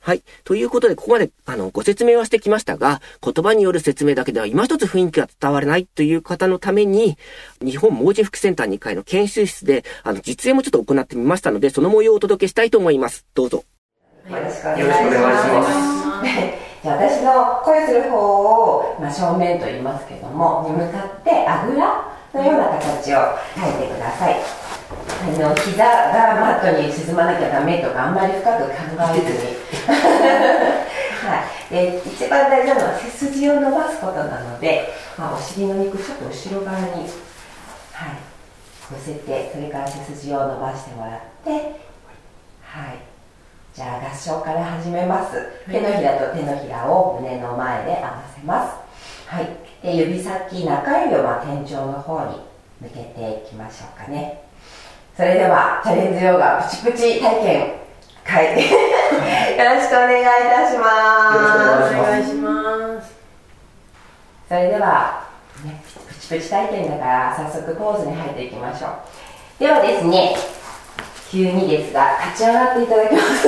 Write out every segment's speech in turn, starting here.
はい。ということで、ここまで、ご説明はしてきましたが、言葉による説明だけでは今一つ雰囲気が伝わらないという方のために、日本盲人福祉センター2階の研修室で、実演もちょっと行ってみましたので、その模様をお届けしたいと思います。どうぞ。 よろしくお願いします。じゃあ私の声する方を、正面と言いますけども、に向かってあぐらのような形を描いてください。膝がマットに沈まなきゃダメとかあんまり深く考えずにはい、で一番大事なのは背筋を伸ばすことなので、お尻の肉ちょっと後ろ側に、寄せて、それから背筋を伸ばしてもらって、じゃあ合掌から始めます。手のひらと手のひらを胸の前で合わせます。で指先、中指を天井の方に向けていきましょうかね。それではチャレンジヨガプチプチ体験会よろしくお願いいたします。 お願いします。 それでは、プチプチ体験だから早速ポーズに入っていきましょう。ではですね、急にですが立ち上がっていただきます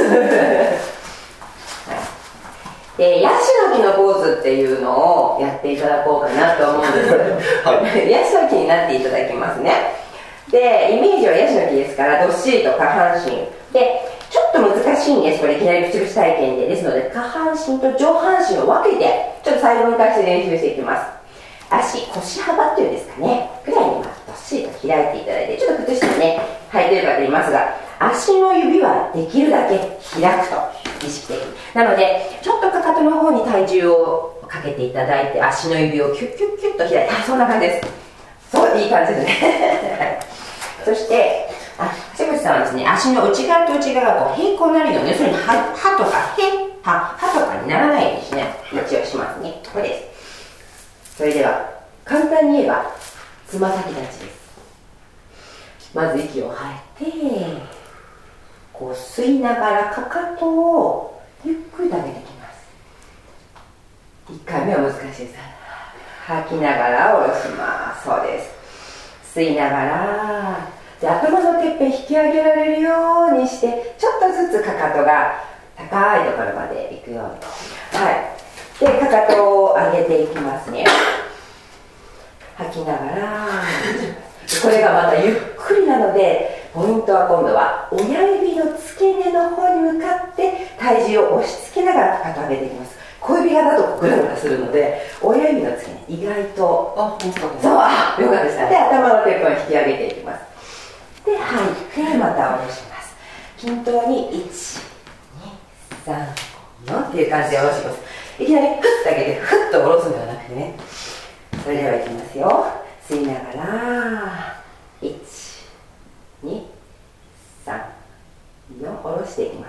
で、ヤシの木のポーズっていうのをやっていただこうかなと思うんですヤシの木になっていただきますね。で、イメージはヤシの木ですから、どっしりと下半身で、ちょっと難しいんです、これいきなりプチプチ体験で。ですので下半身と上半身を分けてちょっと最後に対して練習していきます。足、腰幅っていうんですかね、ぐらいにどっしりと開いていただいて、ちょっと靴下ね履いてる方いますが、足の指はできるだけ開くと意識的に。なのでちょっとかかとの方に体重をかけていただいて、足の指をキュッキュッキュッと開いて、そんな感じです。そう、いい感じですねそして橋口さんはですね、足の内側と内側が平行になるように、要するに歯とかにならないようにしね、位置をしますね。これです。それでは簡単に言えばつま先立ちです。まず息を吐いて、吸いながらかかとをゆっくりと上げていきます。1回目は難しいです。吐きながら下ろします。そうです。吸いながらで、頭のてっぺん引き上げられるようにして、ちょっとずつかかとが高いところまでいくように。で、かかとを上げていきますね。吐きながらこれがまたゆっくりなので、ポイントは今度は親指の付け根の方に向かって体重を押し付けながらかかとを上げていきます。小指側だとグラグラするので、親指の付け根意外と本当です。 そう、よかったですね。で、頭のてっぺんを引き上げていきます。で、吐いてまた下ろします。均等に1、2、3、4っていう感じで下ろします。いきなりフッと上げてフッと下ろすのではなくてね。それではいきますよ。吸いながら1、2、3、4、下ろしていきます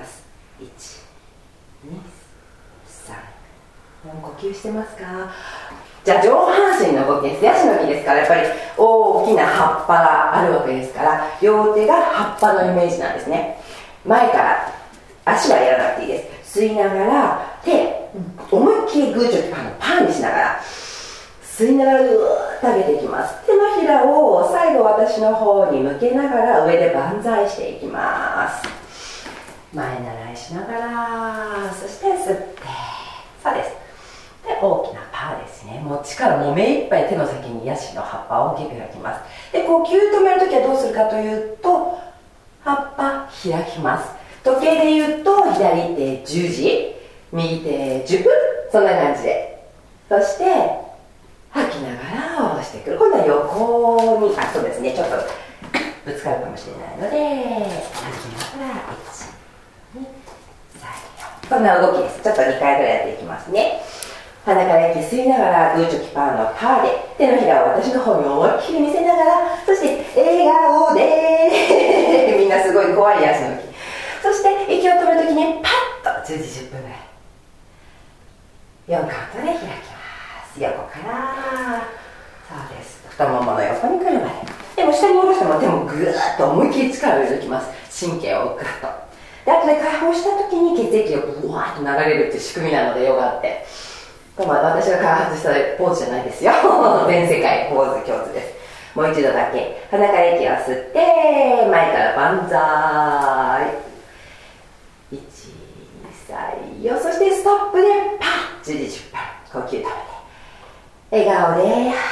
。1、2、3、呼吸してますか？じゃあ上半身の動きです。ヤシの木ですから、やっぱり大きな葉っぱがあるわけですから、両手が葉っぱのイメージなんですね。前から足はやらなくていいです。吸いながら手、思いっきりグーチョキパーにしながら吸いながらぐーっと上げていきます。手のひらを最後私の方に向けながら上で万歳していきます。前習いしながら、そして吸って、そうです。で、大きなパーですね。もう力も目いっぱい手の先にヤシの葉っぱを大きく開きます。で、呼吸止めるときはどうするかというと、葉っぱ開きます。時計で言うと左手10時、右手10分、そんな感じで。そして吐きながら下ろしてくる。今度は横に、そうですね、ちょっとぶつかるかもしれないので、吐きながら1、2、3、4、こんな動きです。ちょっと2回ぐらいやっていきますね。鼻から息吸いながらグーチョキパーのパーで手のひらを私の方に思いっきり見せながら、そして笑顔でみんなすごい怖いヤシの木。そして息を止めるときにパッと10時10分ぐらい4カウントで開きます。横からそうです、太ももの横に来るまで。でも下に下ろしても手もぐーっと思いっきり力を入れてきます。神経をグッと。で、後で解放したときに血液がブワーッと流れるっていう仕組みなので、ヨガって私が開発したポーズじゃないですよ全世界ポーズ共通です。もう一度だけ鼻から息を吸って前から万歳、1、2、3、4、 息を、そしてストップでパッ、10時10分呼吸止めて笑顔で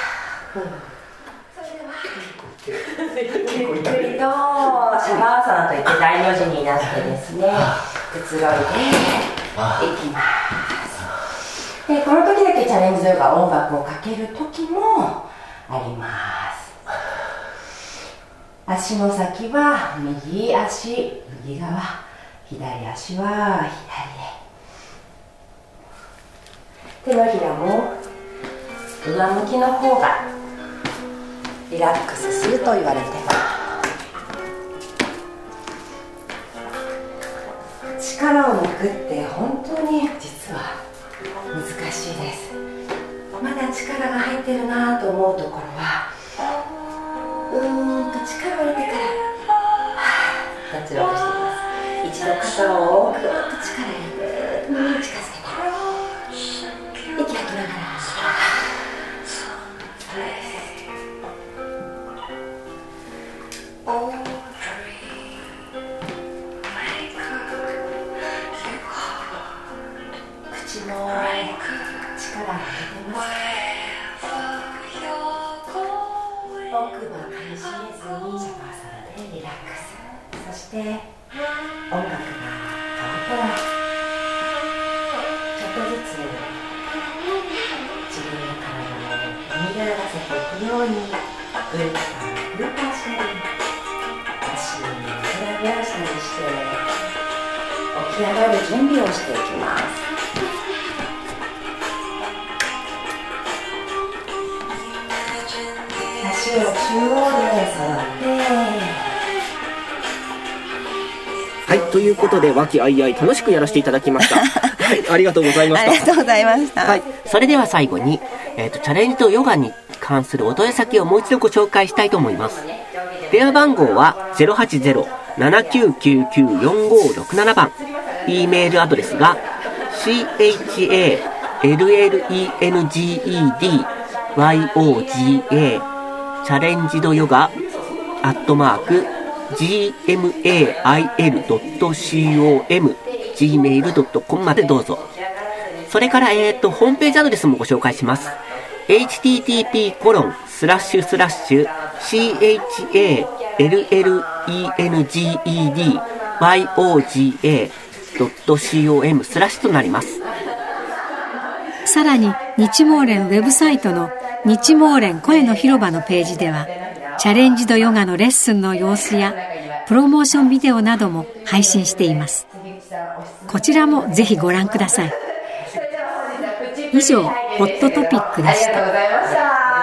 ゆっくりとシャバーサナといって大の字になってですね、くつろいでいきます。でこの時だけチャレンジ動画音楽をかける時もあります。足の先は右足右側、左足は左へ。手のひらも上向きの方がリラックスすると言われてます。力を抜くって本当に実は難しいです。まだ力が入ってるなと思うところは力を入れてから脱力しています。一度肩をぐっと力入れて近づけて息吐きながら口も力を入れてます。奥歯噛みしめずにシャバーサナでリラックス。そして音楽が変わったらちょっとずつ自分の体を踏み合わせていくようにぐるっとぐるっとしたり足にグラグラしたりして起き上がる準備をしていきます。足を中央で触ってはい、ということで和気あいあい楽しくやらせていただきましたはい、ありがとうございました。 ありがとうございました。 はい、それでは最後に、チャレンジとヨガに関するお問い合わせ先をもう一度ご紹介したいと思います。電話番号は 080-7999-4567 番、 E メールアドレスが CHALLENGEDYOGA チャレンジドヨガ@gmail.com gmail.com までどうぞ。それから、ホームページアドレスもご紹介します。http://challengedyOGA.com/ となります。 さらに日毛連ウェブサイトの日毛連声の広場のページではチャレンジドヨガのレッスンの様子やプロモーションビデオなども配信しています。こちらもぜひご覧ください。以上ホットトピックでした。 ありがとうございました。